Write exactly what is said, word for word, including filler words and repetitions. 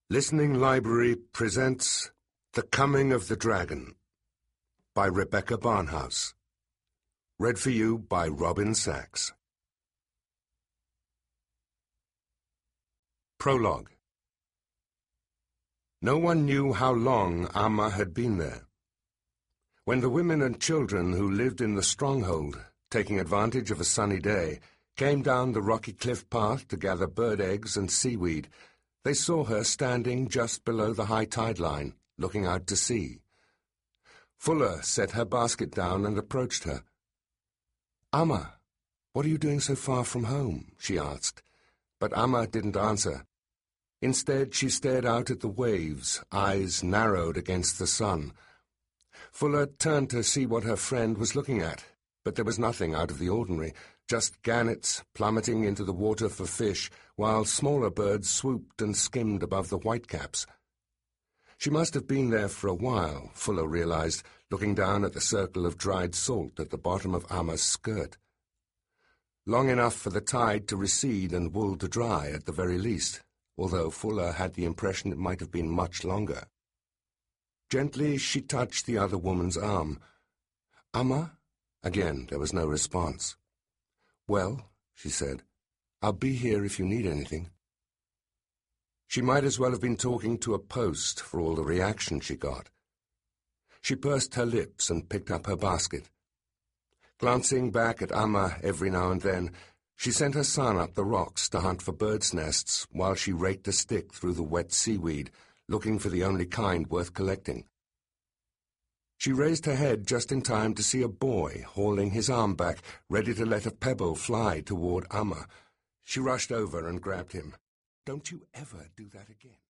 Listening Library presents The Coming of the Dragon by Rebecca Barnhouse. Read for you by Robin Sachs. Prologue. No one knew how long Amma had been there. When the women and children who lived in the stronghold, taking advantage of a sunny day, came down the rocky cliff path to gather bird eggs and seaweed, they saw her standing just below the high tide line, looking out to sea. Fuller set her basket down and approached her. "Amma, what are you doing so far from home?" she asked, but Amma didn't answer. Instead, she stared out at the waves, eyes narrowed against the sun. Fuller turned to see what her friend was looking at, but there was nothing out of the ordinary, just gannets plummeting into the water for fish, while smaller birds swooped and skimmed above the whitecaps. She must have been there for a while, Fuller realized, looking down at the circle of dried salt at the bottom of Amma's skirt. Long enough for the tide to recede and wool to dry, at the very least, although Fuller had the impression it might have been much longer. Gently she touched the other woman's arm. "Amma?" Again there was no response. "Well," she said, "I'll be here if you need anything." She might as well have been talking to a post for all the reaction she got. She pursed her lips and picked up her basket. Glancing back at Amma every now and then, she sent her son up the rocks to hunt for birds' nests while she raked a stick through the wet seaweed, looking for the only kind worth collecting. She raised her head just in time to see a boy hauling his arm back, ready to let a pebble fly toward Amma. She rushed over and grabbed him. "Don't you ever do that again."